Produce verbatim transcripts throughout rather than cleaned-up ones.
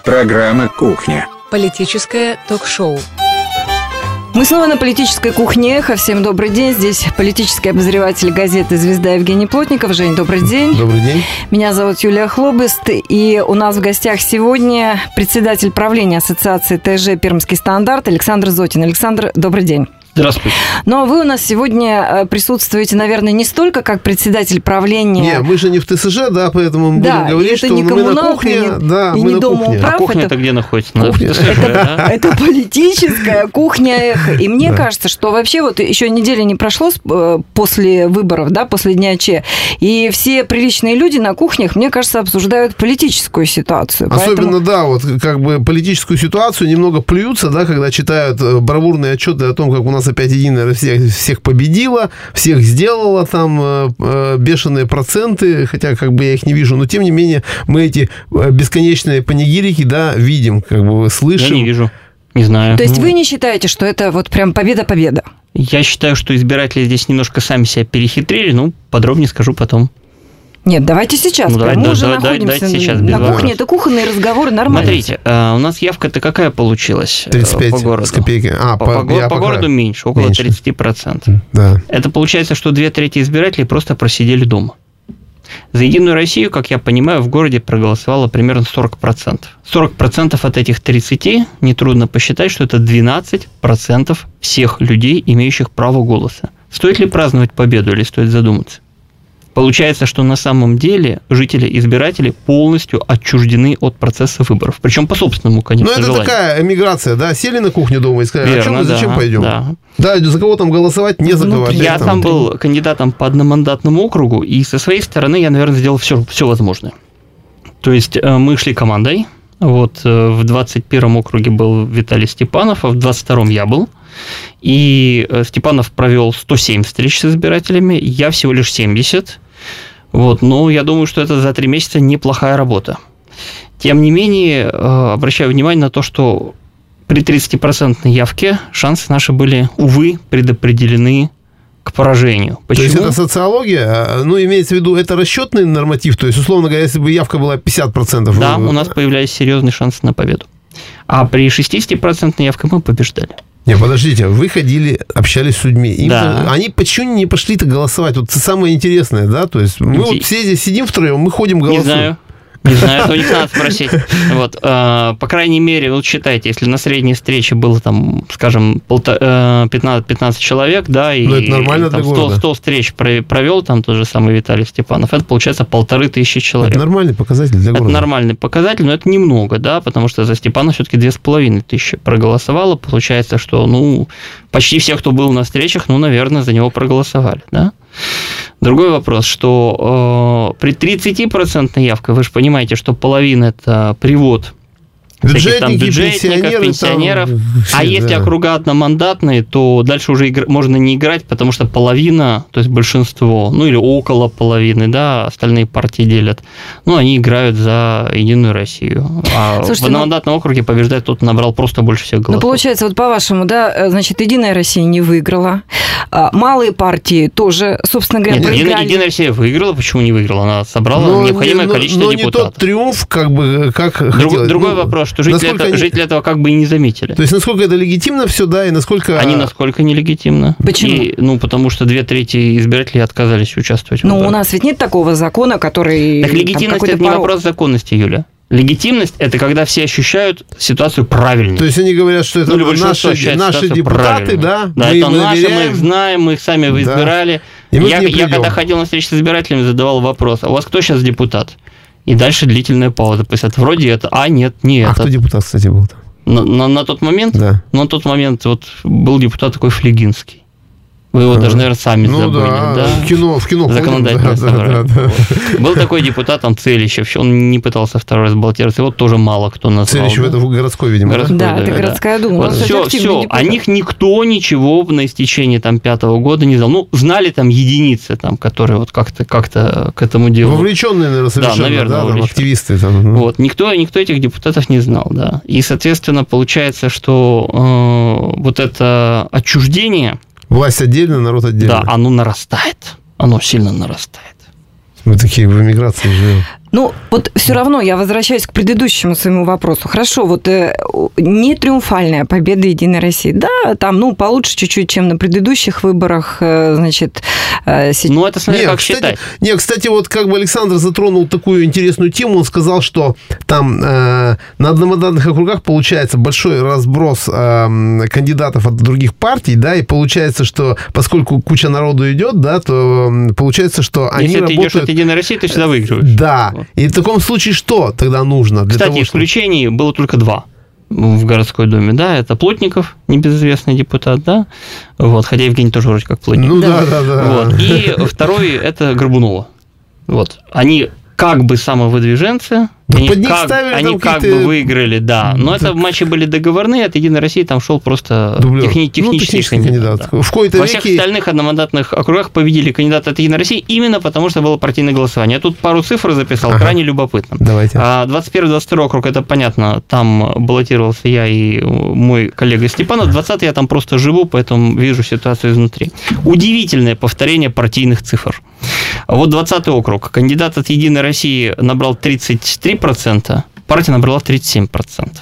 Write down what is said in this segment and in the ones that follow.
Программа «Кухня». Политическое ток-шоу. Мы снова на политической кухне. Эхо. Всем добрый день. Здесь политический обозреватель газеты «Звезда» Евгений Плотников. Жень, добрый день. Добрый день. Меня зовут Юлия Хлобыст. И у нас в гостях сегодня председатель правления ассоциации ТЖ «Пермский стандарт» Александр Зотин. Александр, добрый день. Здравствуйте. Но вы у нас сегодня присутствуете, наверное, не столько как председатель правления. Нет, мы же не в ТСЖ, да, поэтому мы да, будем говорить, что не мы на кухне. И не, да, и мы не на дома кухне. управ. А кухня-то это, где находится? Кухня. Это, это политическая кухня Эхо. И мне да. кажется, что вообще вот еще недели не прошло после выборов, да, после Дня Че, и все приличные люди на кухнях, мне кажется, обсуждают политическую ситуацию. Особенно, Поэтому... да, вот как бы политическую ситуацию немного плюются, да, когда читают бравурные отчеты о том, как у нас опять Единая Россия всех победила, всех сделала там э, бешеные проценты, хотя как бы я их не вижу, но тем не менее мы эти бесконечные панигирики, да, видим, как бы слышим. Я не вижу, не знаю. То есть ну, вы не считаете, что это вот прям победа-победа? Я считаю, что избиратели здесь немножко сами себя перехитрили, ну, подробнее скажу потом. Нет, давайте сейчас. Ну, давай, мы да, уже давай, находимся давайте сейчас, без на кухне. вопросов. Это кухонные разговоры нормально. Смотрите, у нас явка-то какая получилась тридцать пять по городу? с копейками. А, по, по, по, по, по городу меньше, около меньше. тридцать процентов. Да. Это получается, что две трети избирателей просто просидели дома. За Единую Россию, как я понимаю, в городе проголосовало примерно сорок процентов. сорок процентов от этих тридцати, нетрудно посчитать, что это двенадцать процентов всех людей, имеющих право голоса. Стоит ли праздновать победу или стоит задуматься? Получается, что на самом деле жители-избиратели полностью отчуждены от процесса выборов. Причем по собственному, конечно, Ну, это желанию. такая эмиграция, да? Сели на кухню дома и сказали, Верно, а что мы, зачем да, пойдем? Да. да, за кого там голосовать, не за Ну, кого. Опять Я там там три. был кандидатом по одномандатному округу, и со своей стороны я, наверное, сделал все, все возможное. То есть мы шли командой. Вот в двадцать первом округе был Виталий Степанов, а в двадцать втором я был. И Степанов провел сто семь встреч с избирателями, я всего лишь семьдесят. Вот, но я думаю, что это за три месяца неплохая работа. Тем не менее, обращаю внимание на то, что при тридцатипроцентной явке шансы наши были, увы, предопределены к поражению. Почему? То есть это социология, ну, имеется в виду, это расчетный норматив, то есть, условно говоря, если бы явка была пятьдесят процентов. Да, вы... у нас появлялись серьезные шансы на победу. А при шестидесятипроцентной явке мы побеждали. Не, подождите, вы ходили, общались с людьми. Им Да. -то, они почему не пошли-то голосовать? Вот это самое интересное, да? То есть мы Иди. вот все здесь сидим втроем, мы ходим голосуем. Не знаю. Не знаю, это у них надо спросить. Вот, э, по крайней мере, вот считайте, если на средней встрече было, там, скажем, пятнадцать, пятнадцать человек, да, и ну, это нормально там, для сто, города. сто встреч провел там тот же самый Виталий Степанов, это получается полторы тысячи человек. Это нормальный показатель для Это города. нормальный показатель, но это немного, да, потому что за Степана все-таки две с половиной тысячи проголосовало. Получается, что, ну, почти все, кто был на встречах, ну, наверное, за него проголосовали, да. Другой вопрос, что э, при тридцатипроцентной явке, вы же понимаете, что половина – это привод всяких там бюджетников, пенсионеров. Там, все, а если да. округа одномандатные, то дальше уже игр... можно не играть, потому что половина, то есть большинство, ну или около половины, да, остальные партии делят, ну, они играют за Единую Россию. А Слушайте, в одномандатном ну... округе побеждает тот, кто набрал просто больше всех голосов. Ну, получается, вот по-вашему, да, значит, Единая Россия не выиграла, малые партии тоже, собственно говоря, Нет, проиграли. Единая, Единая Россия выиграла, почему не выиграла? Она собрала но, необходимое но, количество но депутатов. Но не тот триумф, как бы, как Друг, хотелось. Другой ну, вопрос, что жители, это, они... жители этого как бы и не заметили. То есть, насколько это легитимно все, да, и насколько... Они насколько нелегитимно. Почему? И, ну, потому что две трети избирателей отказались участвовать в Ну, выборах. у нас ведь нет такого закона, который... Так легитимность – это не вопрос законности, Юля. Легитимность – это когда все ощущают ситуацию правильной. То есть они говорят, что это ну, наши, наши депутаты, да? Да, мы это им наши, доверяем. мы их знаем, мы их сами Да. избирали. И мы я, к ним я когда ходил на встречи с избирателями, задавал вопрос, а у вас кто сейчас депутат? И дальше длительная пауза. То есть это вроде это, а нет, не А это. кто депутат, кстати, был там? На, на, на тот момент? Да. На тот момент вот был депутат такой Флегинский. Вы его А, даже, наверное, сами ну, забыли. Да, Да, в кино, в кино законодательное ходим, да, собрание. да, да, да. Вот. Был такой депутат, там, Целищев, он не пытался второй раз баллотироваться, его тоже мало кто назвал. Целищев, да? это городской, видимо. Городской, Да, да, это да. городская дума. Вот Он, кстати, все, активный все. депутат. О них никто ничего на истечении там пятого года не знал. Ну, знали там единицы, там, которые вот как-то, как-то к этому делу. Вовлеченные, наверное, совершенно, Да, наверное, да, там, вовлеченные. активисты. Там, ну. Вот, никто, никто этих депутатов не знал, да. И, соответственно, получается, что э, вот это отчуждение... Власть отдельно, народ отдельно. Да, оно нарастает. Оно сильно нарастает. Мы такие в эмиграции живем. Ну, вот все равно я возвращаюсь к предыдущему своему вопросу. Хорошо, вот э, не триумфальная победа Единой России. Да, там, ну, получше чуть-чуть, чем на предыдущих выборах, э, значит... Э, сеть... Ну, это смотря как кстати, считать. Не, кстати, вот как бы Александр затронул такую интересную тему, он сказал, что там э, на одномандатных округах получается большой разброс э, кандидатов от других партий, да, и получается, что поскольку куча народу идет, да, то получается, что они Если работают... ты идешь от Единой России, ты всегда выигрываешь. Да. И в таком случае что тогда нужно? Для Кстати, того, чтобы... исключений было только два в городской думе, да, это Плотников, небезызвестный депутат, да, вот, хотя Евгений тоже вроде как Плотников. Ну да, да, да. Вот. И второй это Горбунова. Вот. Они как бы самовыдвиженцы, да они, под них как, ставили они как бы выиграли, да, но так... это матчи были договорные, от Единой России там шел просто техни- технический, ну, технический кандидат. кандидат. Да. В кои-то Во веке... всех остальных одномандатных округах победили кандидаты от Единой России именно потому, что было партийное голосование. Я тут пару цифр записал, ага. крайне любопытно. Давайте. двадцать первый двадцать второй округ, это понятно, там баллотировался я и мой коллега Степанов, двадцатый я там просто живу, поэтому вижу ситуацию изнутри. Удивительное повторение партийных цифр. Вот двадцатый округ, кандидат от Единой России набрал тридцать три процента, партия набрала тридцать семь процентов.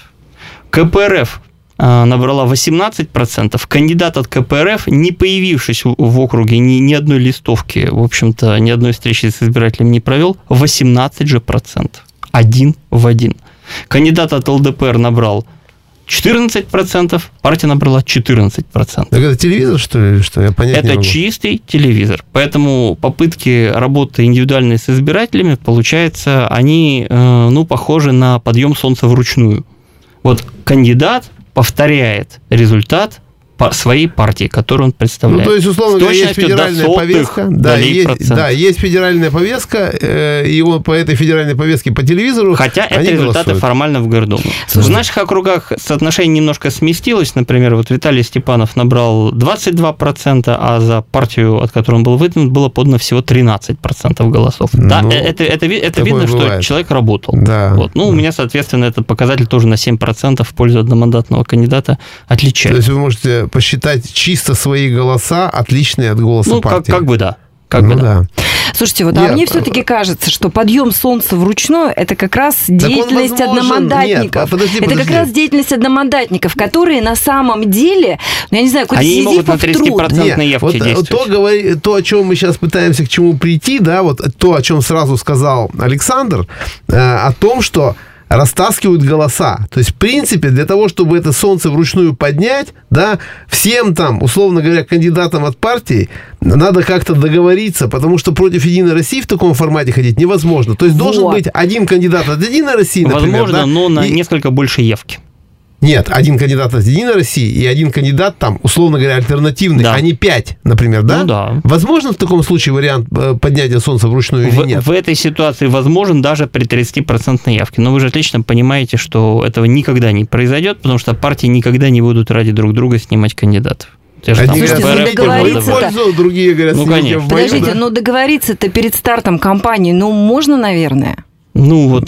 КПРФ набрала восемнадцать процентов, кандидат от КПРФ, не появившись в округе ни, ни одной листовки, в общем-то, ни одной встречи с избирателем не провел, восемнадцать же процентов. Один в один. Кандидат от ЛДПР набрал четырнадцать процентов, партия набрала четырнадцать процентов. Так это телевизор, что ли? Что? Я понять это не могу. Чистый телевизор. Поэтому попытки работы индивидуальной с избирателями, получается, они, ну, похожи на подъем солнца вручную. Вот кандидат повторяет результат своей партии, которую он представляет. Ну, то есть, условно говоря, есть федеральная повестка. Да, есть, да, есть федеральная повестка, э, и он по этой федеральной повестке по телевизору. Хотя это результаты голосуют. Формально в Гордуму. В наших округах соотношение немножко сместилось. Например, вот Виталий Степанов набрал двадцать два процента, а за партию, от которой он был выдвинут, было подано всего тринадцать процентов голосов. Ну, да, это, это, это видно, бывает. Что человек работал. Да. Вот. Ну, да. У меня, соответственно, этот показатель тоже на семь процентов в пользу одномандатного кандидата отличается. То есть вы можете посчитать чисто свои голоса, отличные от голоса ну, партии. Как, как бы да. Как ну, бы да. да. Слушайте, вот, а мне все-таки кажется, что подъем солнца вручную – это как раз деятельность одномандатников. Нет, подожди, подожди. Это как раз деятельность одномандатников, которые на самом деле, ну, я не знаю, какой-то сизифов труд. Нет, вот то, говори, то, о чем мы сейчас пытаемся к чему прийти, да, вот то, о чем сразу сказал Александр, э, о том, что растаскивают голоса. То есть, в принципе, для того, чтобы это солнце вручную поднять, да, всем там, условно говоря, кандидатам от партии надо как-то договориться, потому что против Единой России в таком формате ходить невозможно. То есть, вот. Должен быть один кандидат от Единой России, например. Возможно, да, но на и... несколько больше явки. Нет, один кандидат от Единой России и один кандидат там, условно говоря, альтернативный, да. А не пять, например, да? Ну да. Возможно в таком случае вариант поднятия солнца вручную в, или нет? В этой ситуации возможен даже при тридцать процентов явки. Но вы же отлично понимаете, что этого никогда не произойдет, потому что партии никогда не будут ради друг друга снимать кандидатов. Слушайте, ну договориться-то... другие говорят, ну, конечно. в бою, Подождите, да? ну договориться-то перед стартом кампании, ну, можно, наверное? Ну вот,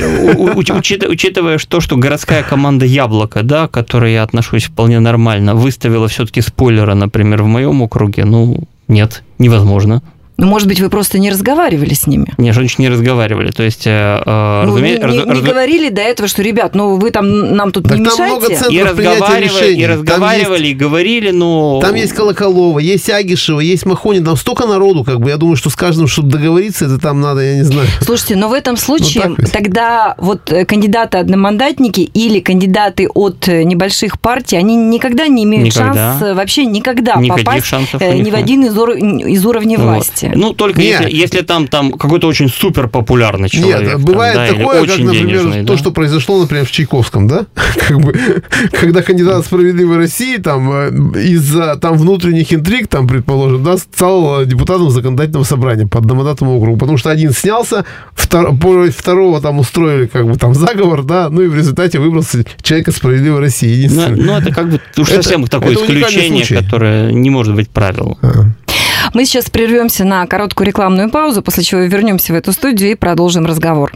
учитывая то, что городская команда «Яблоко», да, к которой я отношусь вполне нормально, выставила все-таки спойлера, например, в моем округе, ну, нет, невозможно. Ну, может быть, вы просто не разговаривали с ними? Нет, женщины не разговаривали. То есть, э, ну, разуме... не, не, раз... не говорили до этого, что, ребят, ну вы там нам тут так не мешайте. И разговаривали, и разговаривали, есть... и говорили, но... Там есть Колоколова, есть Агишева, есть Махонин, там столько народу, как бы, я думаю, что с каждым, чтобы договориться, это там надо, я не знаю. Слушайте, но в этом случае ну, тогда вот кандидаты-одномандатники или кандидаты от небольших партий, они никогда не имеют никогда. шанс, вообще никогда Никаких попасть ни в нет. один из, ор... из уровней вот. власти. Ну, только если, если там, там какой-то очень супер популярный человек. Нет, бывает там, да, такое, как, например, денежный, то, да? что произошло, например, в Чайковском, да? Как бы, когда кандидат «Справедливой России» там из-за там внутренних интриг, там, предположим, да, стал депутатом законодательного собрания по одномандатному округу, потому что один снялся, втор, второго там устроили как бы там заговор, да, ну и в результате выбрался человек из «Справедливой России». Ну, ну, это как бы уж это, совсем такое исключение, которое не может быть правилом. А. Мы сейчас прервемся на короткую рекламную паузу, после чего вернемся в эту студию и продолжим разговор.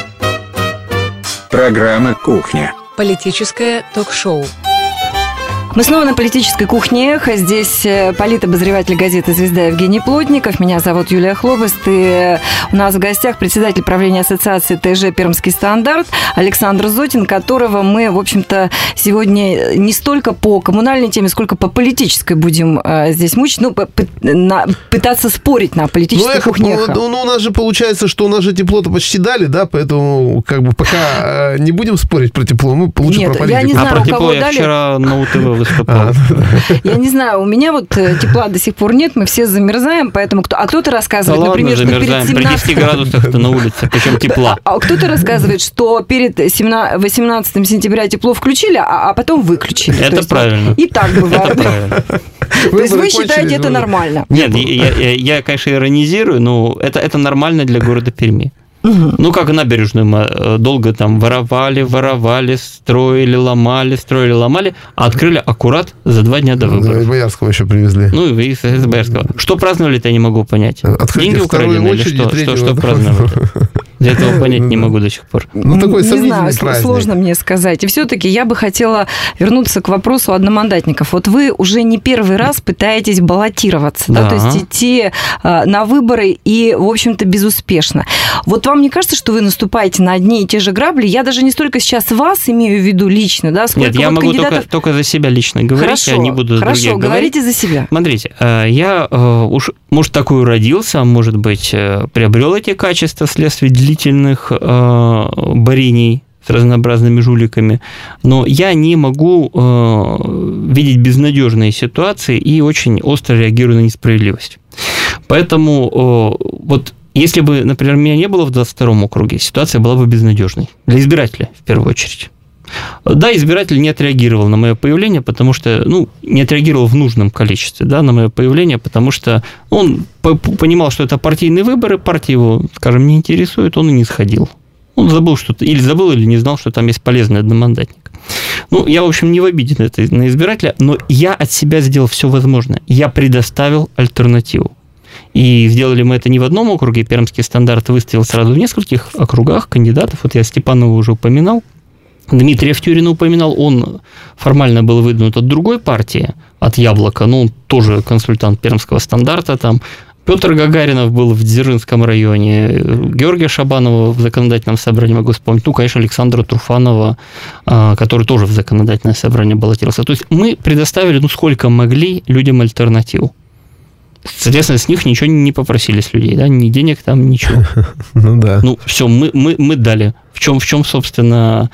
Программа «Кухня». Политическое ток-шоу. Мы снова на политической кухне «Эхо». Здесь политобозреватель газеты «Звезда» Евгений Плотников. Меня зовут Юлия Хлобыст. И у нас в гостях председатель правления ассоциации ТЖ «Пермский стандарт» Александр Зотин, которого мы, в общем-то, сегодня не столько по коммунальной теме, сколько по политической будем здесь мучить. Ну, пытаться спорить на политической ну, кухне «Эхо». Ну, ну, у нас же получается, что у нас же тепло-то почти дали, да, поэтому как бы пока не будем спорить про тепло, мы лучше Нет, про политику. Я не знаю, а про у тепло кого я дали. Вчера на УТВ выступал. Я не знаю, у меня вот тепла до сих пор нет, мы все замерзаем, поэтому кто... А кто-то рассказывает, Да например, ладно, что перед замерзаем. При семнадцатым... десяти градусах это на улице, причем тепла. А кто-то рассказывает, что перед восемнадцатым сентября тепло включили, а, а потом выключили. Это есть, правильно. И так бывает. Это правильно. То есть вы считаете это нормально? Нет, я, я, я, конечно, иронизирую, но это, это нормально для города Перми. Угу. Ну, как набережную мы долго там воровали, воровали, строили, ломали, строили, ломали, а открыли аккурат за два дня до выборов. Да, и Боярского еще привезли. Ну, и из, из Боярского. Что праздновали-то, я не могу понять. Открытие Деньги украдены или что? Что, что праздновали? Я этого понять не могу до сих пор. Ну, такой не знаю, праздник. Сложно мне сказать. И все-таки я бы хотела вернуться к вопросу одномандатников. Вот вы уже не первый раз пытаетесь баллотироваться, да. Да, то есть идти на выборы и, в общем-то, безуспешно. Вот вам не кажется, что вы наступаете на одни и те же грабли? Я даже не столько сейчас вас имею в виду лично, да, сколько Нет, я вот могу кандидатов... только, только за себя лично говорить, хорошо, я не буду за хорошо, других говорить. говорите за себя. Смотрите, я уж, может, такой родился, может быть, приобрел эти качества вследствие длительных борений с разнообразными жуликами, но я не могу видеть безнадежные ситуации и очень остро реагирую на несправедливость. Поэтому вот если бы, например, меня не было в двадцать втором округе, ситуация была бы безнадежной. Для избирателя, в первую очередь. Да, избиратель не отреагировал на мое появление, потому что, ну, не отреагировал в нужном количестве, да, на мое появление, потому что он понимал, что это партийные выборы, партия его, скажем, не интересует, он и не сходил. Он забыл что-то, или забыл, или не знал, что там есть полезный одномандатник. Ну, я, в общем, не в обиде на, это, на избирателя, но я от себя сделал все возможное. Я предоставил альтернативу. И сделали мы это не в одном округе. Пермский стандарт выставил сразу в нескольких округах кандидатов. Вот я Степанова уже упоминал. Дмитрия Втюрина упоминал. Он формально был выдвинут от другой партии, от Яблока. Но он тоже консультант Пермского стандарта. Там Петр Гагаринов был в Дзержинском районе. Георгия Шабанова в законодательном собрании, могу вспомнить. Ну, конечно, Александра Труфанова, который тоже в законодательное собрание баллотировался. То есть мы предоставили, ну, сколько могли людям альтернативу. Соответственно, с них ничего не попросили, с людей, да, ни денег там, ничего. Ну да. Ну, все, мы, мы, мы дали. В чем, в чем, собственно,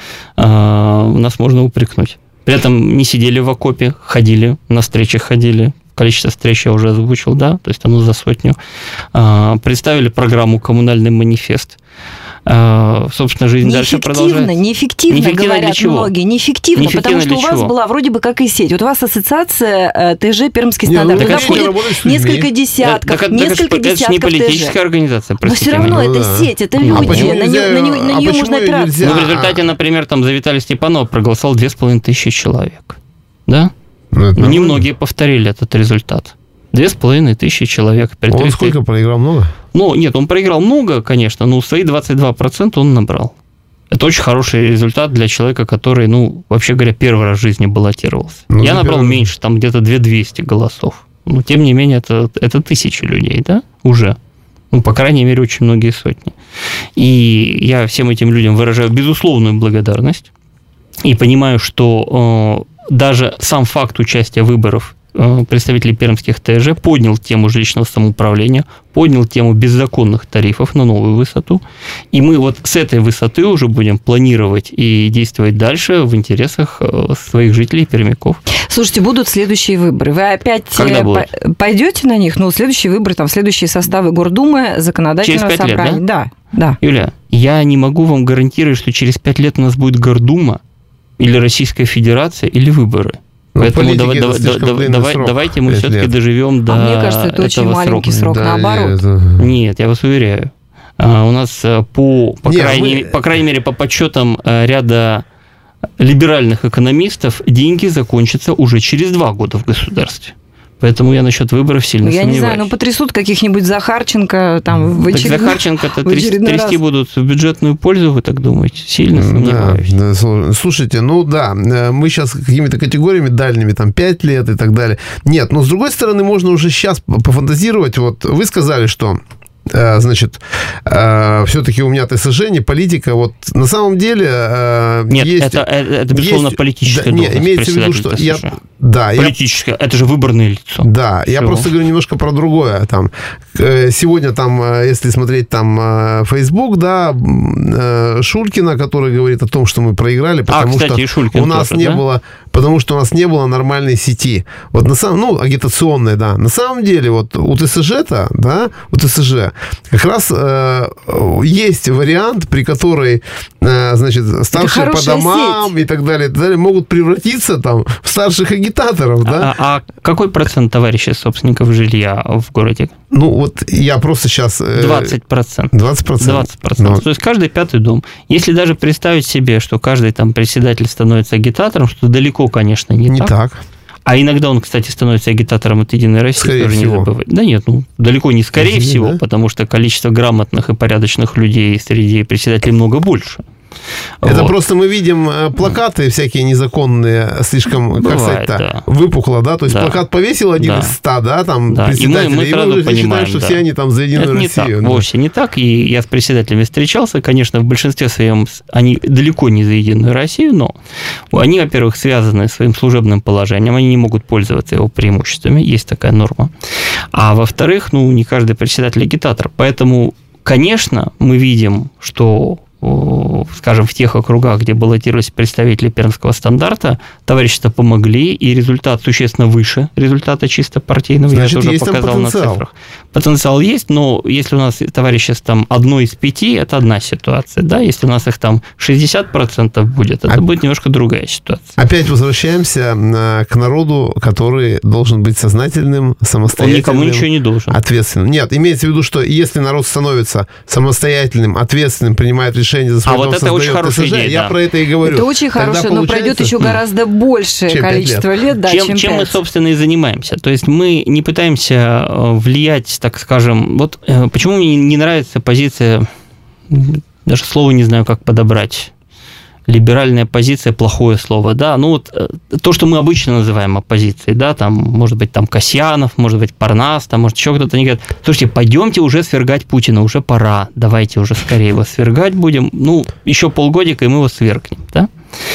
нас можно упрекнуть? При этом не сидели в окопе, ходили, на встречи ходили. Количество встреч я уже озвучил, да, то есть оно за сотню. Представили программу «Коммунальный манифест». Собственно, жизнь дальше продолжается. Неэффективно, неэффективно, говорят многие. Неэффективно, неэффективно потому что у вас чего? была вроде бы как и сеть. Вот у вас ассоциация ТЖ «Пермский стандарт». Не, ну, туда входит несколько десятков, так, несколько так, десятков это не политическая ТЖ. организация, Но все равно ну, это да. сеть, это А люди, почему на, нельзя, нее, на, нее, на а нее почему можно опираться. нельзя? Ну, в результате, например, там за Виталия Степанова проголосовал две с половиной тысячи человек. Да? Ну, Но немногие повторили этот результат. Две с половиной тысячи человек. Он сколько проиграл? Много? Ну, нет, он проиграл много, конечно, но свои двадцать два процента он набрал. Это очень хороший результат для человека, который, ну, вообще говоря, первый раз в жизни баллотировался. Ну, Я набрал первый... меньше, там где-то две тысячи двести голосов. Но, тем не менее, это, это тысячи людей, да, уже. Ну, по крайней мере, очень многие сотни. И я всем этим людям выражаю безусловную благодарность. И понимаю, что э, даже сам факт участия в выборах представителей пермских ТЖ поднял тему жилищного самоуправления, поднял тему беззаконных тарифов на новую высоту. И мы вот с этой высоты уже будем планировать и действовать дальше в интересах своих жителей, пермяков. Слушайте, будут следующие выборы. Вы опять пойдете на них? Ну, следующие выборы, там, следующие составы Гордумы, законодательного через пять собрания. Лет, да? Да, да. Юля, я не могу вам гарантировать, что через пять лет у нас будет Гордума или Российская Федерация, или выборы. Ну, поэтому давай, давай, давай, срок, давайте мы все-таки лет. доживем до а мне кажется, это очень маленький срока. срок, да, наоборот. Это... Нет, я вас уверяю. У нас по, по, Нет, крайней, мы... по крайней мере, по подсчетам ряда либеральных экономистов, деньги закончатся уже через два года в государстве. Поэтому я насчет выборов сильно я сомневаюсь. Я не знаю, ну потрясут каких-нибудь Захарченко там в очередной, так Захарченко-то в очередной трясти раз. будут в бюджетную пользу, вы так думаете? Сильно сомневаюсь. Да, да, слушайте, ну да, мы сейчас какими-то категориями дальними, там, пять лет и так далее. Нет, но с другой стороны, можно уже сейчас пофантазировать. Вот вы сказали, что значит, все-таки у меня ТСЖ, не политика. Вот на самом деле Нет, есть... это, это безусловно, есть, политическая да, должность. Нет, имеется в виду, что... Я, да, политическое, я, это же выборное лицо. Да, Все. Я просто говорю немножко про другое. Там, сегодня, там, если смотреть там Facebook, да, Шулькина, который говорит о том, что мы проиграли, потому а, кстати, что Шулькин у нас тоже, не да? было... Потому что у нас не было нормальной сети. Вот на самом, ну, агитационной, да. На самом деле, вот у ТСЖ-то, да, у ТСЖ как раз э, есть вариант, при которой, э, значит, старшие по домам сеть. и так далее, и так далее могут превратиться там в старших агитаторов, да. А, а какой процент товарищей собственников жилья в городе? Ну, вот я просто сейчас... двадцать процентов. двадцать процентов. двадцать процентов. Но... То есть каждый пятый дом. Если даже представить себе, что каждый там председатель становится агитатором, что далеко, конечно, не, не так. так. А иногда он, кстати, становится агитатором от «Единой России». Скорее тоже всего. Не забывать. Да нет, ну, далеко не скорее Извини, всего, да? потому что количество грамотных и порядочных людей среди председателей много больше. Это вот. Просто мы видим плакаты всякие незаконные, слишком, как Бывает, сказать-то, да. выпукло, да? То есть да. плакат повесил один да. из ста, да, там, да. председателей, и мы, мы и сразу мы понимаем, считаем, что да. все они там за «Единую Это Россию». Не так, да. вовсе не так, и я с председателями встречался, конечно, в большинстве своем они далеко не за «Единую Россию», но они, во-первых, связаны своим служебным положением, они не могут пользоваться его преимуществами, есть такая норма, а во-вторых, ну, не каждый председатель агитатор, поэтому, конечно, мы видим, что скажем, в тех округах, где баллотировались представители Пермского стандарта, товарищества помогли, и результат существенно выше результата чисто партийного. Значит, я тоже есть показал там на потенциал. цифрах. Потенциал есть, но если у нас товариществ там одно из пяти, это одна ситуация. Да? Если у нас их там шестьдесят процентов будет, это а... будет немножко другая ситуация. Опять возвращаемся к народу, который должен быть сознательным, самостоятельным. Он никому ничего не должен. Ответственным. Нет, имеется в виду, что если народ становится самостоятельным, ответственным, принимает решения за свой а дом, вот это очень хорошая идея, я да. про это и говорю. Это очень хорошее, но пройдет еще гораздо большее чем количество лет, лет да, чем, чем, чем мы, собственно, и занимаемся. То есть мы не пытаемся влиять, так скажем, вот почему мне не нравится позиция, даже слово не знаю, как подобрать. Либеральная позиция – плохое слово, да, ну вот то, что мы обычно называем оппозицией, да, там, может быть, там Касьянов, может быть, Парнас, там, может, еще кто-то, они говорят, слушайте, пойдемте уже свергать Путина, уже пора, давайте уже скорее его свергать будем, ну, еще полгодика, и мы его свергнем, да.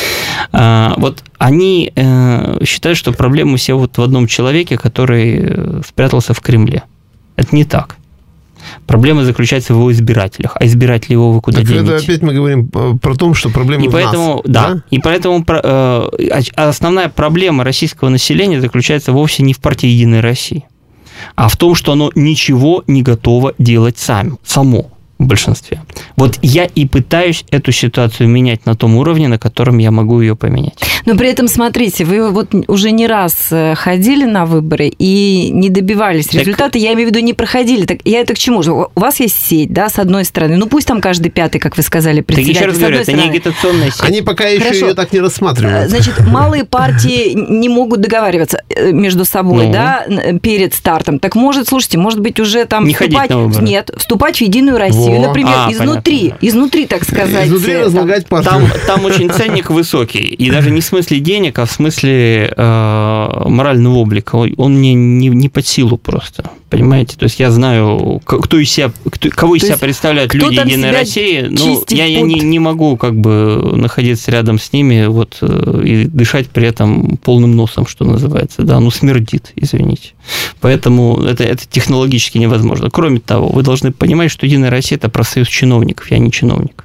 А, вот они э, считают, что проблема все вот в одном человеке, который спрятался в Кремле. Это не так. Проблема заключается в его избирателях. А избиратели его вы куда так денете? Это опять мы говорим про то, что проблема и в поэтому, нас. Да, да? И поэтому э, основная проблема российского населения заключается вовсе не в партии «Единой России», а в том, что оно ничего не готово делать сам, само в большинстве. Вот я и пытаюсь эту ситуацию менять на том уровне, на котором я могу ее поменять. Но при этом, смотрите, вы вот уже не раз ходили на выборы и не добивались так... результата, я имею в виду, не проходили. Так я это к чему же? У вас есть сеть, да, с одной стороны, ну пусть там каждый пятый, как вы сказали, председатель. Так еще раз говорю, это стороны. не агитационная сеть. Они пока еще Хорошо. ее так не рассматривают. Значит, малые партии не могут договариваться между собой, ну. да, перед стартом. Так может, слушайте, может быть, уже там не вступать... ходить на выборы. Нет, вступать в «Единую Россию», Во. например, А, изнутри, понятно. изнутри, так сказать. Изнутри разлагать партию. Там, там очень ценник высокий, и даже не в смысле денег, а в смысле э, морального облика. Он мне не, не под силу просто, понимаете? То есть я знаю, кто из себя, кто, кого из То себя представляют люди «Единой России», но я, я не, не могу как бы находиться рядом с ними вот, и дышать при этом полным носом, что называется. Да, ну смердит, извините. Поэтому это, это технологически невозможно. Кроме того, вы должны понимать, что «Единая Россия» – это профсоюз чиновников, я не чиновник.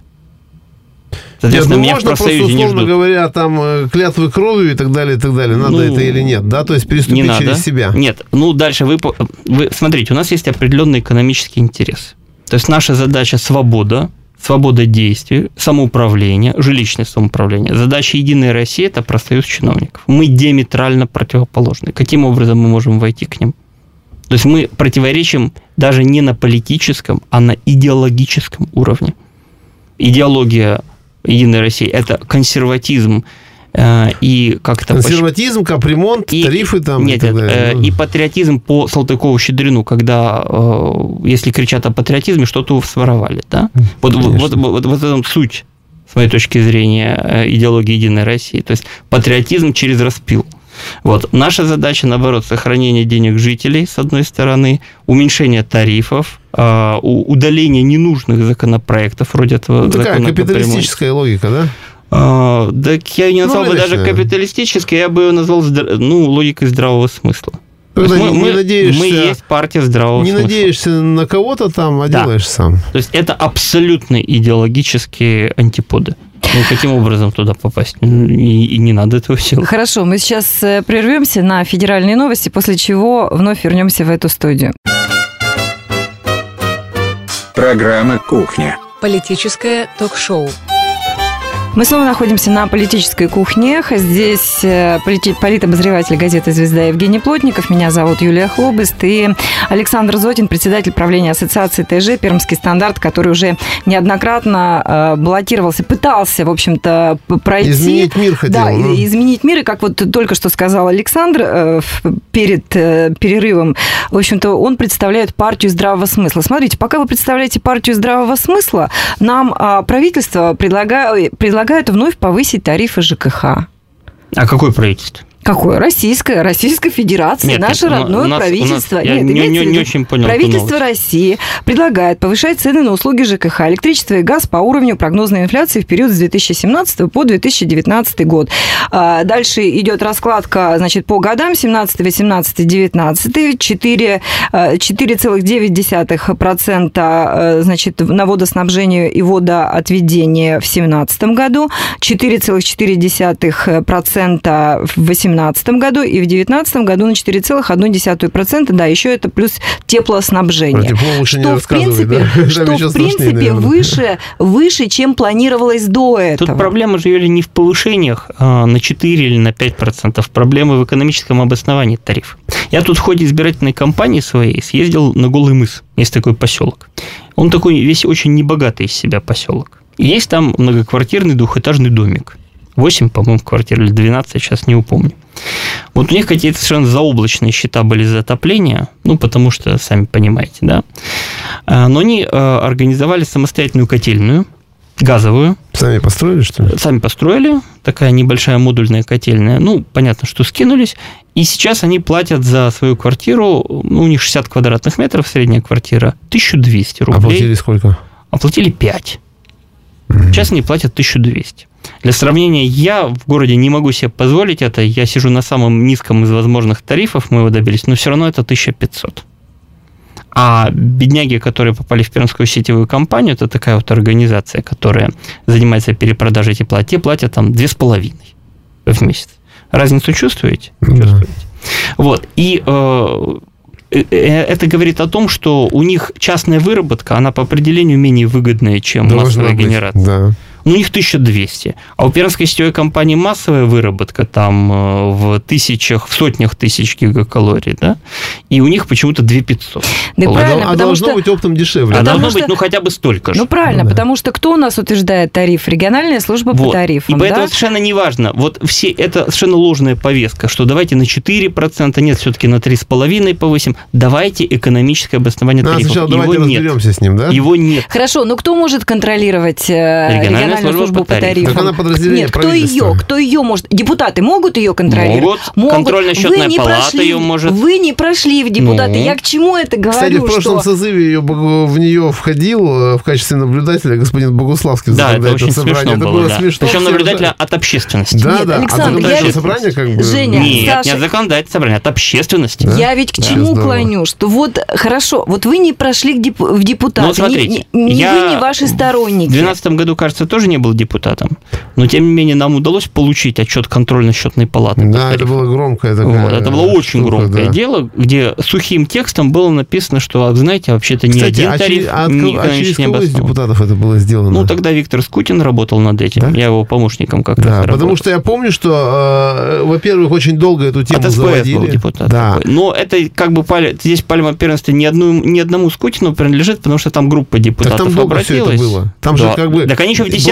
Нет, ну меня можно в просто, профсоюзе не условно ждут. говоря, там клятвы кровью и так далее, и так далее. Надо Ну, это или нет, да? То есть переступить не через надо. себя. Нет, ну дальше вы, вы... Смотрите, у нас есть определенный экономический интерес. То есть наша задача – свобода, свобода действий, самоуправление, жилищное самоуправление. Задача «Единой России» – это профсоюз чиновников. Мы диаметрально противоположны. Каким образом мы можем войти к ним? То есть мы противоречим даже не на политическом, а на идеологическом уровне. Идеология «Единой России» – это консерватизм, и как-то... Консерватизм, капремонт, и, тарифы там нет, и так далее. И патриотизм по Салтыкову-Щедрину, когда, если кричат о патриотизме, что-то своровали, да? Вот, вот, вот, вот в этом суть, с моей точки зрения, идеологии «Единой России». То есть патриотизм через распил. Вот. Наша задача, наоборот, сохранение денег жителей, с одной стороны, уменьшение тарифов, удаление ненужных законопроектов, вроде этого. Ну, такая капиталистическая логика, да? А, так я не назвал ну, бы даже капиталистической, я бы ее назвал ну, логикой здравого смысла. Когда мы, не мы, надеешься, мы есть партия здравого не смысла. Не надеешься на кого-то там, а да. делаешь сам. То есть это абсолютно идеологические антиподы. Ну, каким образом туда попасть? И, и не надо этого всего. Хорошо, мы сейчас прервемся на федеральные новости, после чего вновь вернемся в эту студию. Программа «Кухня». Политическое ток-шоу. Мы снова находимся на политической кухне. Здесь политобозреватель газеты «Звезда» Евгений Плотников. Меня зовут Юлия Хлобыст. И Александр Зотин, председатель правления ассоциации ТЖ «Пермский стандарт», который уже неоднократно баллотировался, пытался, в общем-то, пройти. Изменить мир хотел. Да, ну. изменить мир. И как вот только что сказал Александр перед перерывом, в общем-то, он представляет партию здравого смысла. Смотрите, пока вы представляете партию здравого смысла, нам правительство предлагает, предлагает вновь повысить тарифы ЖКХ. А какое правительство? Какое? Российское, Российская Федерация, нет, наше нет, родное у нас, правительство. У нас, я нет, не, не, не очень понял. Правительство России предлагает повышать цены на услуги ЖКХ, электричество и газ по уровню прогнозной инфляции в период с две тысячи семнадцатого по две тысячи девятнадцатый год. Дальше идет раскладка, значит, по годам семнадцатый, восемнадцатый, девятнадцатый, четыре целых девять десятых процента, значит, на водоснабжение и водоотведение в семнадцатом году, четыре целых четыре десятых процента в восемнадцатом году и в девятнадцатом году на четыре целых одна десятая процента, да, еще это плюс теплоснабжение. Что, в принципе, да? что, в принципе выше, выше, чем планировалось до этого. Тут проблема же, Юля, не в повышениях а на четыре или на пять процентов, проблема в экономическом обосновании тарифа. Я тут в ходе избирательной кампании своей съездил на Голый мыс, есть такой поселок. Он такой весь очень небогатый из себя поселок. И есть там многоквартирный двухэтажный домик. восемь, по-моему, квартир, или двенадцать, сейчас не упомню. Вот у них какие-то совершенно заоблачные счета были за отопление, ну, потому что, сами понимаете, да. Но они организовали самостоятельную котельную, газовую. Сами построили, что ли? Сами построили, такая небольшая модульная котельная. Ну, понятно, что скинулись. И сейчас они платят за свою квартиру, ну, у них шестьдесят квадратных метров, средняя квартира, тысяча двести рублей. Оплатили сколько? Оплатили пять. Сейчас они платят тысячу двести. Для сравнения, я в городе не могу себе позволить это. Я сижу на самом низком из возможных тарифов, мы его добились, но все равно это тысяча пятьсот. А бедняги, которые попали в Пермскую сетевую компанию, это такая вот организация, которая занимается перепродажей тепла, те платят там две с половиной в месяц. Разницу чувствуете? Да. Чувствуете. Вот. И э, это говорит о том, что у них частная выработка, она по определению менее выгодная, чем Должна массовая быть, генерация. Да. Ну, у них тысяча двести. А у Пермской сетевой компании массовая выработка там в тысячах, в сотнях тысяч гигакалорий, да? И у них почему-то две тысячи пятьсот. Да правильно, а должно что... быть оптом дешевле. А потому должно что... быть, ну, хотя бы столько же. Ну, правильно, ну, да. Потому что кто у нас утверждает тариф? Региональная служба вот. По тарифам, И поэтому да? совершенно не важно. Вот все, это совершенно ложная повестка, что давайте на четыре процента, нет, все-таки на три с половиной повысим. Давайте экономическое обоснование а, тарифов. Сначала Его давайте нет. разберемся с ним, да? Его нет. Хорошо, но кто может контролировать региональную, региональную службу, службу по тарифам? Так она подразделение Нет, кто ее, кто ее может? Депутаты могут ее контролировать? Могут. могут. Контрольно-счетная палата прошли, ее может. Вы не прошли в депутаты. Ну. Я к чему это говорю? Кстати, в прошлом что... созыве ее, в нее входил в качестве наблюдателя господин Богуславский. Да, это очень собрание. смешно это было. было да. смешно. Причем наблюдателя от общественности. Да, Нет, да. Александр, от законодательного собрания как бы... Женя, Нет, Саша... не от законодательного собрания, от общественности. Да? Я ведь к да, чему здорово. клоню? Что вот, хорошо, вот вы не прошли в депутаты. Ну, смотрите, ни, ни я вы, ни ваши сторонники. В две тысячи двенадцатом году, кажется, тоже не был депутатом. Но, тем не менее, нам удалось получить отчет контрольно-счетной палаты. Да, это было громкое такое. Вот, это было очень штука, громкое да. дело, где сухим текстом было написано, что, знаете, вообще-то ни один а тариф а не а через не кого из депутатов это было сделано? Ну, тогда Виктор Скутин работал над этим. Да? Я его помощником как да, раз потому работал. что я помню, что, э, во-первых, очень долго эту тему От заводили. Был депутат да. такой. Но это как бы здесь пальма первенства ни, одну, ни одному Скутину принадлежит, потому что там группа депутатов так там долго обратилась. Все это было. Там да. же как бы... Так они еще в две тысячи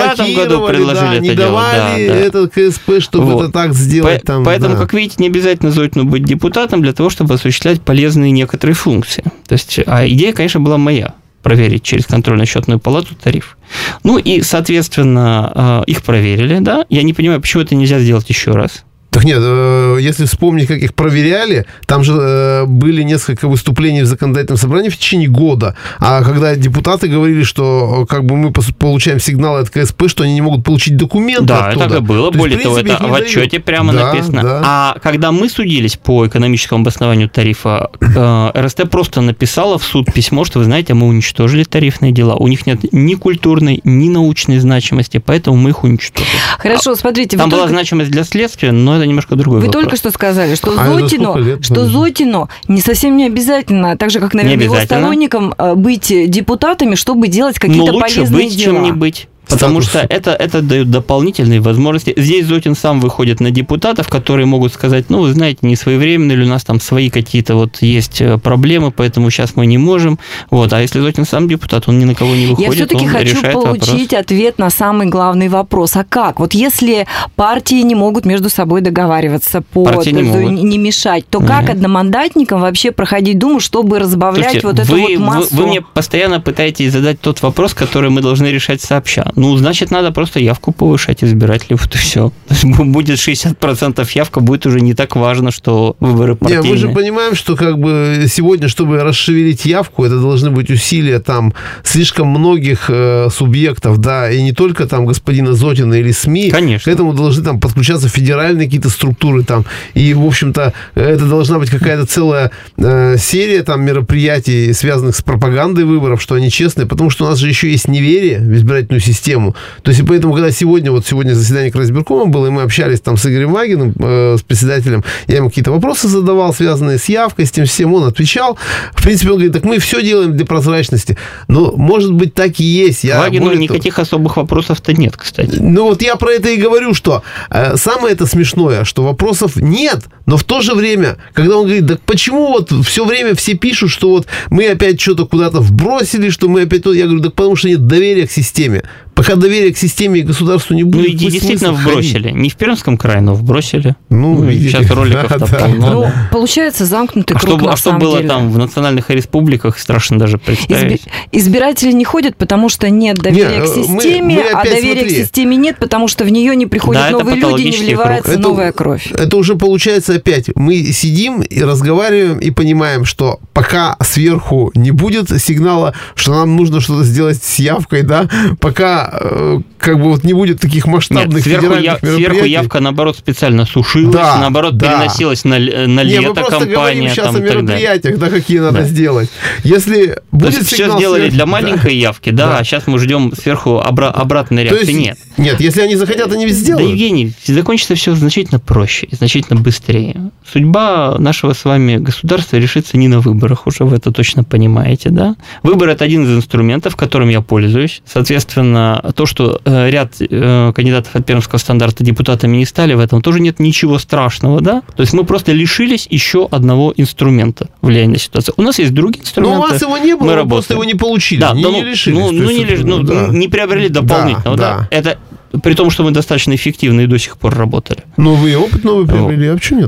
двадцатом году предложили да, это не делать. давали Да, да. этот КСП, чтобы Вот. это так сделать. По- там, поэтому, да. как видите, не обязательно Зотину быть депутатом для того, чтобы осуществлять полезные некоторые функции. То есть, а идея, конечно, была моя. Проверить через контрольно-счетную палату тариф. Ну и, соответственно, их проверили, да. Я не понимаю, почему это нельзя сделать еще раз. Так нет, если вспомнить, как их проверяли, там же были несколько выступлений в законодательном собрании в течение года. А когда депутаты говорили, что как бы мы получаем сигналы от КСП, что они не могут получить документы Да, оттуда. это было. То Более есть, того, принципе, это в отчете дают. прямо да, написано. Да. А когда мы судились по экономическому обоснованию тарифа, эр эс тэ просто написала в суд письмо, что, вы знаете, мы уничтожили тарифные дела. У них нет ни культурной, ни научной значимости, поэтому мы их уничтожили. Хорошо, смотрите. Там вы была только... значимость для следствия, но это немножко другой Вы вопрос. только что сказали, что А Зотину, лет, что подожди? Зотину не совсем не обязательно, так же, как, наверное, его сторонникам, быть депутатами, чтобы делать какие-то Но лучше полезные быть, дела. чем не быть. Потому Статус. что это, это дает дополнительные возможности. Здесь Зотин сам выходит на депутатов, которые могут сказать, ну, вы знаете, не своевременно, или у нас там свои какие-то вот есть проблемы, поэтому сейчас мы не можем. Вот. А если Зотин сам депутат, он ни на кого не выходит, Я все-таки он хочу решает получить вопрос. ответ на самый главный вопрос. А как? Вот если партии не могут между собой договариваться, по, Партии не то, могут. не мешать, то Нет. как одномандатникам вообще проходить Думу, чтобы разбавлять Слушайте, вот эту вы, вот массу? Вы, вы мне постоянно пытаетесь задать тот вопрос, который мы должны решать сообща. Ну, значит, надо просто явку повышать избирателей, вот и все. Будет шестьдесят процентов явка, будет уже не так важно, что выборы партийные. Не, мы же понимаем, что как бы сегодня, чтобы расшевелить явку, это должны быть усилия там слишком многих э, субъектов, да, и не только там господина Зотина или СМИ. Конечно. К этому должны там подключаться федеральные какие-то структуры там. И, в общем-то, это должна быть какая-то целая э, серия там мероприятий, связанных с пропагандой выборов, что они честные, потому что у нас же еще есть неверие в избирательную систему. То есть, и поэтому, когда сегодня, вот сегодня заседание Красбиркома было, и мы общались там с Игорем Вагиным, э, с председателем, я ему какие-то вопросы задавал, связанные с явкой, с тем всем, он отвечал. В принципе, он говорит, так мы все делаем для прозрачности. Но, может быть, так и есть. Я, Вагину более никаких того... особых вопросов-то нет, кстати. Ну, вот я про это и говорю, что э, самое это смешное, что вопросов нет, но в то же время, когда он говорит, да почему вот все время все пишут, что вот мы опять что-то куда-то вбросили, что мы опять... Я говорю, да потому что нет доверия к системе. Пока доверия к системе и государству не будет, ну, и действительно вбросили. Не в Пермском крае, но вбросили. Ну, ну видите, сейчас роликов-то да, полно. Ну, получается замкнутый а круг, что, на а самом что было деле. там в национальных республиках, страшно даже представить. Изби- избиратели не ходят, потому что нет доверия нет, к системе, мы, мы а доверия смотри. к системе нет, потому что в нее не приходят да, новые люди, не вливается это, новая кровь. Это уже получается опять. Мы сидим и разговариваем и понимаем, что пока сверху не будет сигнала, что нам нужно что-то сделать с явкой, да, пока э, как бы вот не будет таких масштабных Нет, сверху, федеральных я, мероприятий. сверху явка, наоборот, специально сушилась, да, наоборот, да. переносилась на, на Не, лето мы просто компания. говорим сейчас там, о мероприятиях, да, какие надо да. сделать. Если будет То есть все сигнал сделали сверху, для маленькой да. явки, да, Да. а сейчас мы ждем сверху обра- обратной реакции. То есть, нет. Нет, если они захотят, они ведь сделают. Да, Евгений, закончится все значительно проще и значительно быстрее. Судьба нашего с вами государства решится не на выборах, уже вы это точно понимаете, да? Выбор – это один из инструментов, которым я пользуюсь. Соответственно, то, что ряд кандидатов от Пермского стандарта депутатами не стали, в этом тоже нет ничего страшного, да? То есть мы просто лишились еще одного инструмента влияния на ситуацию. У нас есть другие инструменты. Но у вас его не было, мы вы работаем. просто его не получили, да, не, да, не ну, лишились. Ну, ну, есть, не, лиш... ну, да. не приобрели дополнительного, да. Да, да. Это при том, что мы достаточно эффективно и до сих пор работали. Но вы опыт новый приобрели, а почему нет?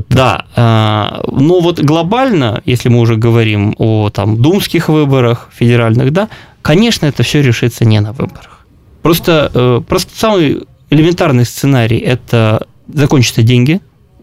Да, но вот глобально, если мы уже говорим о там, думских выборах, федеральных, да, конечно, это все решится не на выборах. Просто, просто самый элементарный сценарий – это закончатся деньги,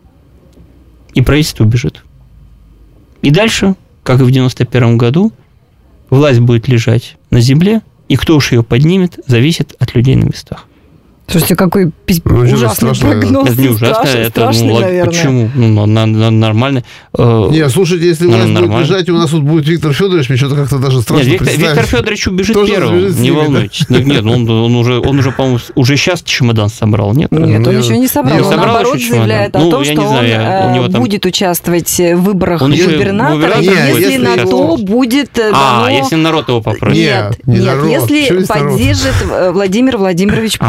и правительство убежит. И дальше, как и в девяносто первом году, власть будет лежать на земле, и кто уж ее поднимет, зависит от людей на местах. Слушайте, какой пи- Ну, ужасный страшно. прогноз. Это не ужасно, страшный, это страшный, ну, наверное. почему? Ну, на, на, нормально. Не, слушайте, если власть будет нормально. лежать, у нас тут будет Виктор Федорович, мне что-то как-то даже страшно Нет, Виктор, представить. Виктор Федорович убежит Тоже первым, убежит с не ними, волнуйтесь. Да? Нет, он, он уже, он уже, по-моему, уже сейчас чемодан собрал, нет? Нет, он Не, еще не собрал. не Он, собрал наоборот, еще заявляет чемодан. о том, Ну, я что не знаю, он я- у него там- будет участвовать в выборах Он еще губернатора, губернатор будет, если если на его- то будет А, дано... если народ его попросит. Нет, Нет, не нет, народ. Почему если здесь народ? поддержит э, Владимир Владимирович А, Путин, Путин.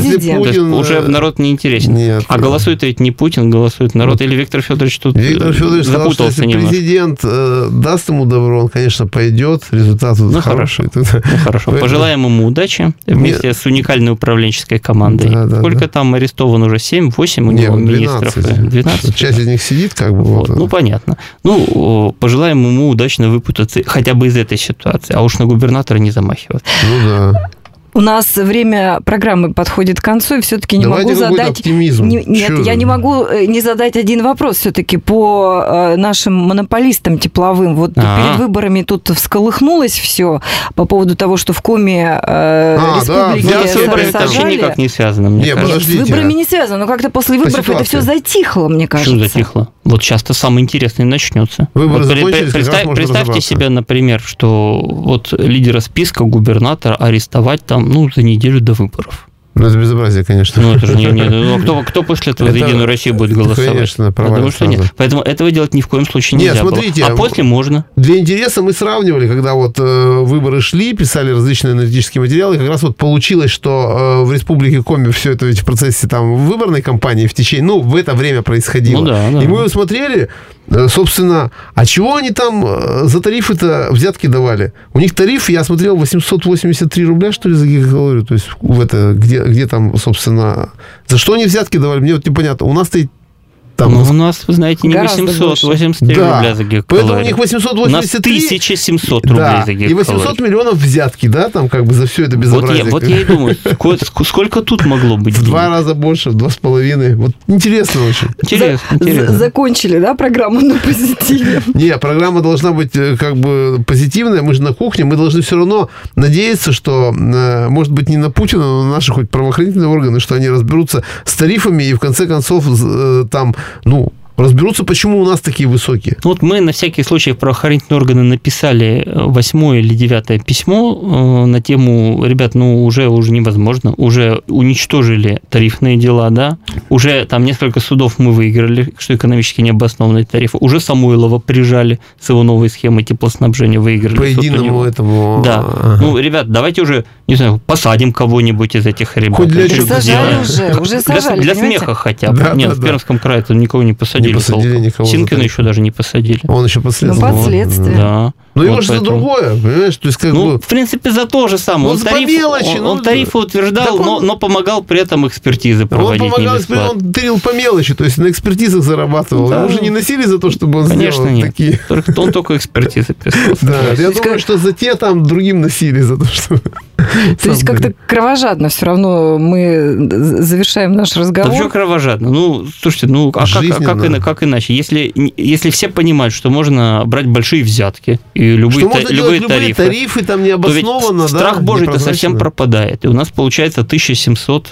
президент. Путин... То есть уже народ не интересен. Нет. А голосует ведь не Путин, голосует народ. Или Виктор Федорович тут Виктор Федорович сказал, что если немножко. президент э, даст ему добро, он, конечно, пойдет. Результат ну, хороший. Хорошо. Ну, хорошо. Пожелаем ему удачи вместе Нет. с уникальной управленческой командой. Да, да, Сколько да. там арестовано уже? семь-восемь у Нет, него двенадцать. министров? двенадцать. Часть из них сидит, как бы. Вот. Вот. Ну, понятно. Ну, пожелаем ему удачно выпутаться хотя бы из этой ситуации. А уж на губернатора не замахиваться. Ну, да. У нас время программы подходит к концу, и все-таки не Давайте могу задать... оптимизм. Не, нет, Чё? я не могу не задать один вопрос все-таки по нашим монополистам тепловым. Вот А-а-а. перед выборами тут всколыхнулось все по поводу того, что в Коме э, а, республики да, с выборами сажали. вообще никак не связано, мне не, кажется. Нет, с выборами не связано, но как-то после выборов это все затихло, мне кажется. Что затихло? Вот сейчас-то самое интересное начнется. Выборы вот закончились, представь, представьте себе, например, что вот лидера списка губернатора арестовать там, ну, за неделю до выборов. Ну, это безобразие, конечно. Ну, это же не... не ну, кто, кто после этого это, за Единую Россию будет голосовать? Конечно, Потому что нет. Поэтому этого делать ни в коем случае нельзя. Нет, смотрите, было. А после можно. Для интереса мы сравнивали, когда вот э, выборы шли, писали различные аналитические материалы, и как раз вот получилось, что э, в Республике Коми все это ведь в процессе там выборной кампании в течение, ну, в это время происходило. Ну, да, да. И мы смотрели, э, собственно, а чего они там э, за тарифы-то взятки давали? У них тариф, я смотрел, восемьсот восемьдесят три рубля, что ли, за гигакалорию, то есть в это, где где там, собственно... За что они взятки давали? Мне вот непонятно. У нас-то там... Ну, у нас, вы знаете, не восемьсот восемьдесят три да. рубля за гигакалорию. Поэтому у них восемьсот восемьдесят три... У нас тысяча семьсот рублей да. за гигакалорию. И восемьсот миллионов взятки, да, там как бы за все это безобразие. Вот я, вот я и думаю, сколько, сколько тут могло быть? В два раза больше, в два с половиной. Вот интересно очень. Интересно, за, интересно. Закончили, да, программу на позитиве? Не, программа должна быть как бы позитивная. Мы же на кухне, мы должны все равно надеяться, что, может быть, не на Путина, но на наши хоть правоохранительные органы, что они разберутся с тарифами и в конце концов там, ну, разберутся, почему у нас такие высокие. Вот мы на всякий случай в правоохранительные органы написали восьмое или девятое письмо на тему, ребят, ну уже, уже невозможно, уже уничтожили тарифные дела, да, уже там несколько судов мы выиграли, что экономически необоснованные тарифы, уже Самойлова прижали с его новой схемой теплоснабжения, выиграли. По единому этому... Да. Ага. Ну, ребят, давайте уже, не знаю, посадим кого-нибудь из этих ребят. Хоть для чего сажали уже, уже сажали, Для, для смеха хотя бы. Да, Нет, да, в да. Пермском крае -то никого не посадили. Не посадили никого. Синкина еще даже не посадили. Он еще последствия. Ну, последствия. Да. Ну, его вот же за поэтому... другое, понимаешь? То есть, как ну, бы... в принципе, за то же самое. Ну, Он, тариф, мелочи, он, ну, он тарифы утверждал, он... но, но помогал при этом экспертизы проводить. Он помогал, он тырил по мелочи, то есть на экспертизах зарабатывал. Да. Его же не носили за то, чтобы он Конечно, сделал нет. такие... Только, он только экспертизы писал. Да, я думаю, что за те там другим носили за то, что... То есть как-то кровожадно все равно мы завершаем наш разговор. Да все кровожадно. Ну, слушайте, ну а как, как, как иначе? Если, если все понимают, что можно брать большие взятки и любые, та, любые тарифы, тарифы там необоснованно, то страх да, Божий-то совсем пропадает. И у нас получается тысяча семьсот,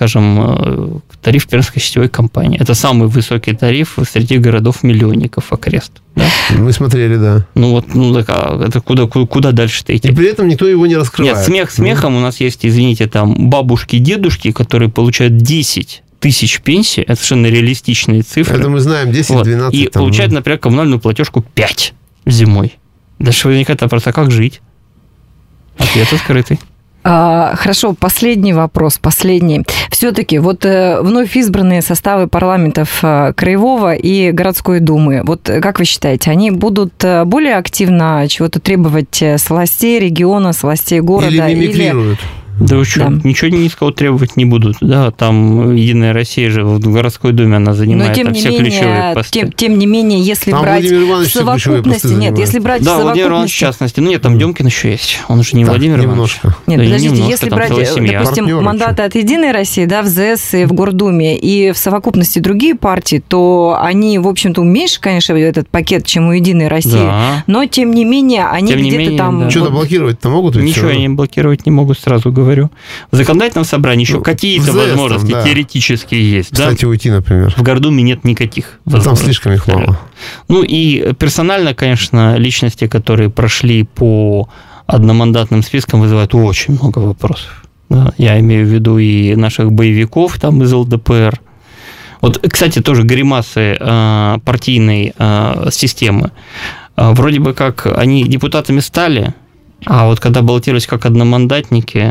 скажем, тариф Пермской сетевой компании. Это самый высокий тариф среди городов-миллионников окрест. Да? Мы смотрели, да. Ну вот, ну так, а это куда, куда дальше-то идти? И при этом никто его не раскрывает. Нет, смех смехом. Mm. У нас есть, извините, там бабушки, дедушки, которые получают десять тысяч пенсий. Это совершенно реалистичные цифры. Это мы знаем, десять-двенадцать. Вот. И там, получают, например, коммунальную платежку пять зимой. Дальше возникает вопрос, а как жить? Ответ открытый. Хорошо, последний вопрос, последний. Все-таки вот вновь избранные составы парламентов Краевого и городской думы, вот как вы считаете, они будут более активно чего-то требовать с властей региона, с властей города? Или мимикрируют? Или... Да вы что, да. ничего ни с кого требовать не будут. Да, там Единая Россия же в городской думе она занимает там все менее, ключевые посты. Тем, тем не менее, если там брать в совокупности, нет, если брать да, в совокупности... Владимир Иванович в частности, ну нет, там Демкин еще есть, он же не да, Владимир Иванович. Нет, да, подождите, немножко, если там брать, допустим, партнеры, мандаты что? от Единой России, да, в ЗС и в Гордуме, и в совокупности другие партии, то они, в общем-то, меньше, конечно, этот пакет, чем у Единой России, да. но, тем не менее, они тем где-то там... Да. Что-то блокировать-то могут? Ничего они блокировать не могут, сразу говорю. В законодательном собрании еще ну, какие-то возможности да. теоретические есть. Кстати, да? уйти, например. В Гордуме нет никаких возможностей. Там слишком их мало. Ну и персонально, конечно, личности, которые прошли по одномандатным спискам, вызывают очень много вопросов. Да? Я имею в виду и наших боевиков там из эл дэ пэ эр. Вот, кстати, тоже гримасы э, партийной э, системы. Э, вроде бы как они депутатами стали, а вот когда баллотировались как одномандатники,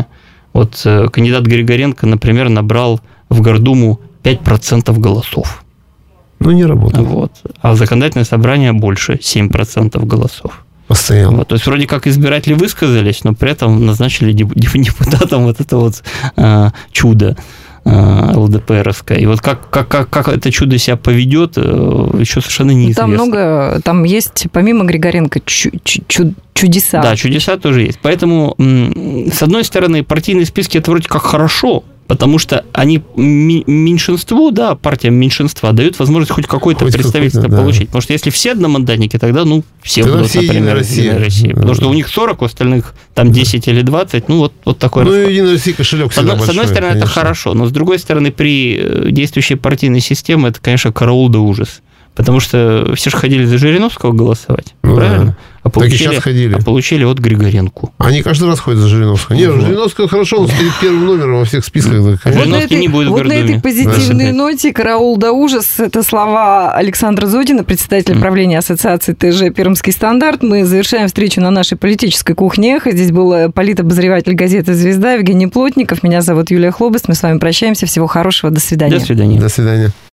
Вот кандидат Григоренко, например, набрал в Гордуму пять процентов голосов. Ну, не работает. Вот. А в законодательное собрание больше, семь процентов голосов. Постоянно. Вот. То есть, вроде как избиратели высказались, но при этом назначили депутатом вот это вот а, чудо ЛДПРовская. И вот как, как, как, как это чудо себя поведет, еще совершенно неизвестно. Там много, там есть, помимо Григоренко, чу- чу- чудеса. Да, чудеса тоже есть. Поэтому, с одной стороны, партийные списки – это вроде как хорошо, потому что они меньшинству, да, партиям меньшинства дают возможность хоть какое-то хоть представительство да. получить. Потому что если все одномандатники, тогда, ну, все тогда будут, все например, Единая Россия. Потому что у них сорок, у остальных там десять да. или двадцать, ну, вот, вот такой Ну, расклад. Единая Россия кошелек всегда большой. С одной стороны, конечно. это хорошо, но с другой стороны, при действующей партийной системе это, конечно, караул да ужас. Потому что все же ходили за Жириновского голосовать, ну, правильно? Да. А получили, так и сейчас ходили. А получили от Григоренко. Они каждый раз ходят за Жириновского. Нет, вот. Жириновского хорошо, он стоит первым номером во всех списках. Вот, на этой, не будет вот на этой позитивной да. ноте «Караул да ужас» – это слова Александра Зодина, председателя mm. правления ассоциации ТЖ «Пермский стандарт». Мы завершаем встречу на нашей политической кухне. Здесь был политобозреватель газеты «Звезда» Евгений Плотников. Меня зовут Юлия Хлобыст. Мы с вами прощаемся. Всего хорошего. До свидания. До свидания. До свидания.